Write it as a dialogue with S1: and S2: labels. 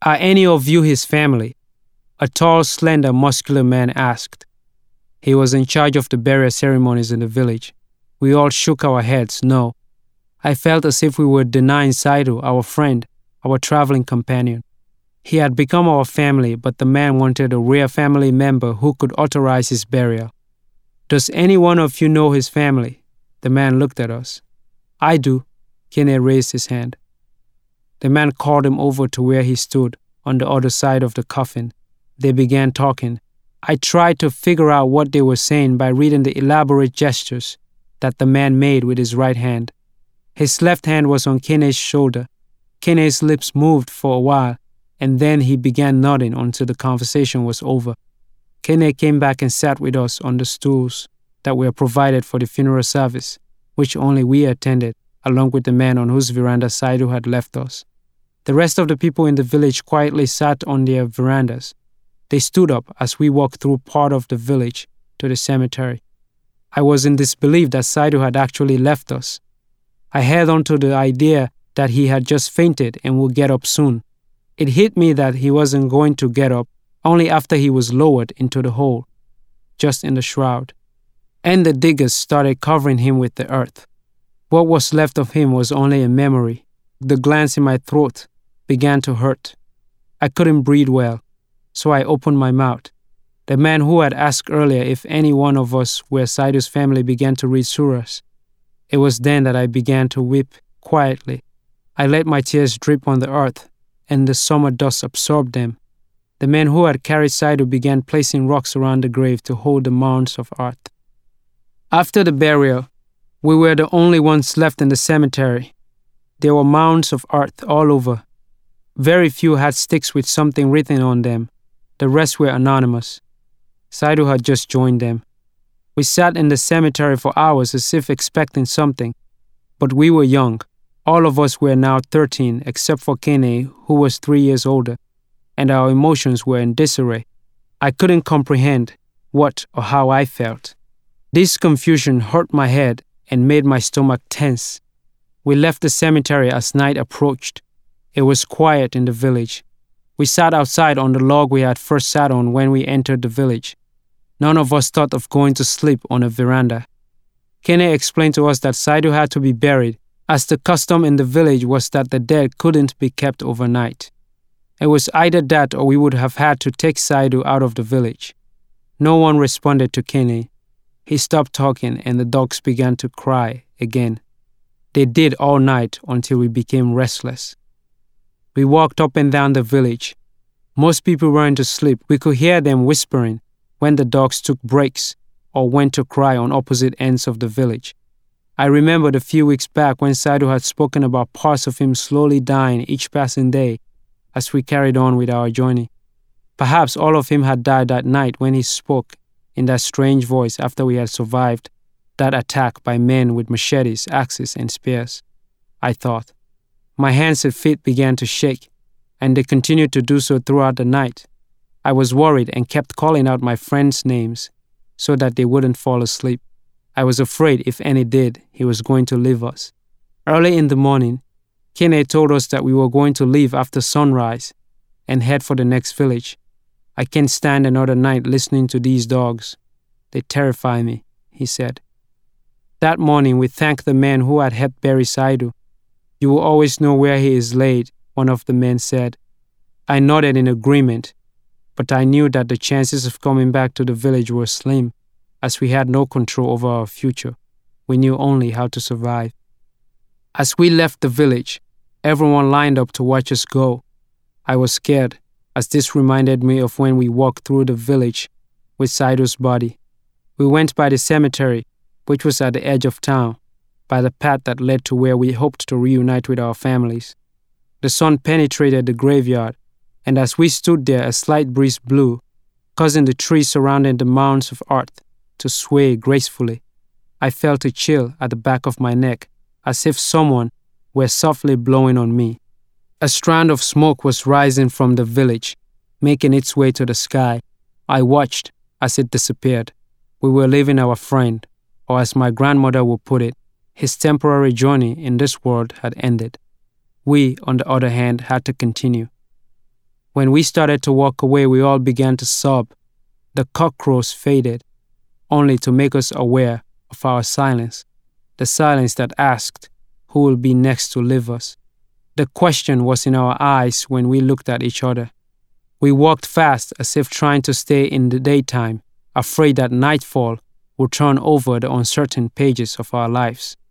S1: "Are any of you his family?" a tall, slender, muscular man asked. He was in charge of the burial ceremonies in the village. We all shook our heads, no. I felt as if we were denying Saidu, our friend, our traveling companion. He had become our family, but the man wanted a rare family member who could authorize his burial. "Does any one of you know his family?" The man looked at us. "I do." Kene raised his hand. The man called him over to where he stood, on the other side of the coffin. They began talking. I tried to figure out what they were saying by reading the elaborate gestures that the man made with his right hand. His left hand was on Kene's shoulder. Kene's lips moved for a while, and then he began nodding until the conversation was over. Kene came back and sat with us on the stools that were provided for the funeral service, which only we attended, along with the man on whose veranda Saidu had left us. The rest of the people in the village quietly sat on their verandas. They stood up as we walked through part of the village to the cemetery. I was in disbelief that Saidu had actually left us. I held on to the idea that he had just fainted and would get up soon. It hit me that he wasn't going to get up only after he was lowered into the hole, just in the shroud. And the diggers started covering him with the earth. What was left of him was only a memory. The glands in my throat began to hurt. I couldn't breathe well, so I opened my mouth. The man who had asked earlier if any one of us were Saidu's family began to read surahs. It was then that I began to weep quietly. I let my tears drip on the earth, and the summer dust absorbed them. The men who had carried Saidu began placing rocks around the grave to hold the mounds of earth. After the burial, we were the only ones left in the cemetery. There were mounds of earth all over. Very few had sticks with something written on them. The rest were anonymous. Saidu had just joined them. We sat in the cemetery for hours as if expecting something. But we were young. All of us were now 13, except for Kene, who was 3 years older, and our emotions were in disarray. I couldn't comprehend what or how I felt. This confusion hurt my head and made my stomach tense. We left the cemetery as night approached. It was quiet in the village. We sat outside on the log we had first sat on when we entered the village. None of us thought of going to sleep on a veranda. Kene explained to us that Saidu had to be buried, as the custom in the village was that the dead couldn't be kept overnight. It was either that or we would have had to take Saidu out of the village. No one responded to Kene. He stopped talking and the dogs began to cry again. They did all night until we became restless. We walked up and down the village. Most people weren't asleep. We could hear them whispering when the dogs took breaks or went to cry on opposite ends of the village. I remembered a few weeks back when Saidu had spoken about parts of him slowly dying each passing day as we carried on with our journey. Perhaps all of him had died that night when he spoke in that strange voice after we had survived that attack by men with machetes, axes, and spears. I thought. My hands and feet began to shake, and they continued to do so throughout the night. I was worried and kept calling out my friends' names so that they wouldn't fall asleep. I was afraid if any did, he was going to leave us. Early in the morning, Kene told us that we were going to leave after sunrise and head for the next village. I can't stand another night listening to these dogs. They terrify me, he said. That morning, we thanked the man who had helped bury Saidu. You will always know where he is laid, one of the men said. I nodded in agreement, but I knew that the chances of coming back to the village were slim, as we had no control over our future. We knew only how to survive. As we left the village, everyone lined up to watch us go. I was scared, as this reminded me of when we walked through the village with Saidu's body. We went by the cemetery, which was at the edge of town, by the path that led to where we hoped to reunite with our families. The sun penetrated the graveyard, and as we stood there, a slight breeze blew, causing the trees surrounding the mounds of earth to sway gracefully. I felt a chill at the back of my neck, as if someone were softly blowing on me. A strand of smoke was rising from the village, making its way to the sky. I watched as it disappeared. We were leaving our friend, or as my grandmother would put it, his temporary journey in this world had ended. We, on the other hand, had to continue. When we started to walk away, we all began to sob. The cockcrows faded, only to make us aware of our silence, the silence that asked, who will be next to leave us? The question was in our eyes when we looked at each other. We walked fast as if trying to stay in the daytime, afraid that nightfall would turn over the uncertain pages of our lives.